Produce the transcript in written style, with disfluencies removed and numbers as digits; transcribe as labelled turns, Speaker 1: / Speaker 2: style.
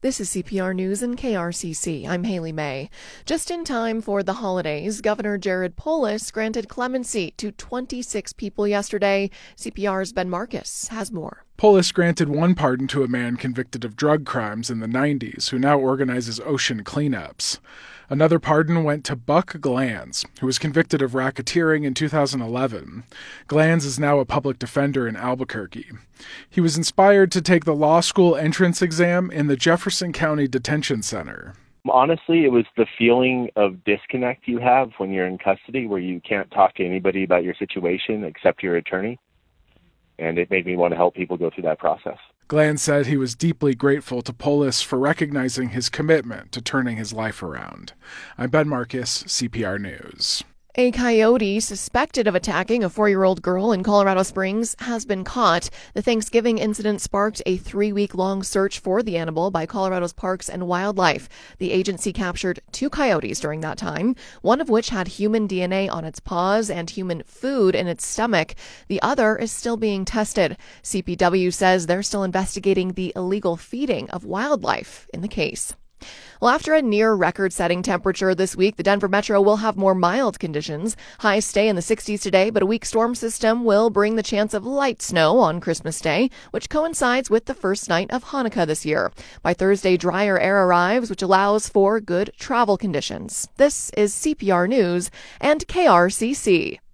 Speaker 1: This is CPR News and KRCC. I'm Haley May. Just in time for the holidays, Governor Jared Polis granted clemency to 26 people yesterday. CPR's Ben Marcus has more.
Speaker 2: Polis granted one pardon to a man convicted of drug crimes in the 90s who now organizes ocean cleanups. Another pardon went to Buck Glanz, who was convicted of racketeering in 2011. Glanz is now a public defender in Albuquerque. He was inspired to take the law school entrance exam in the Jefferson County Detention Center.
Speaker 3: Honestly, it was the feeling of disconnect you have when you're in custody, where you can't talk to anybody about your situation except your attorney. And it made me want to help people go through that process.
Speaker 2: Glanz said he was deeply grateful to Polis for recognizing his commitment to turning his life around. I'm Ben Marcus, CPR News.
Speaker 1: A coyote suspected of attacking a 4-year-old girl in Colorado Springs has been caught. The Thanksgiving incident sparked a 3-week-long search for the animal by Colorado's Parks and Wildlife. The agency captured 2 coyotes during that time, one of which had human DNA on its paws and human food in its stomach. The other is still being tested. CPW says they're still investigating the illegal feeding of wildlife in the case. Well, after a near record-setting temperature this week, the Denver Metro will have more mild conditions. Highs stay in the 60s today, but a weak storm system will bring the chance of light snow on Christmas Day, which coincides with the first night of Hanukkah this year. By Thursday, drier air arrives, which allows for good travel conditions. This is CPR News and KRCC.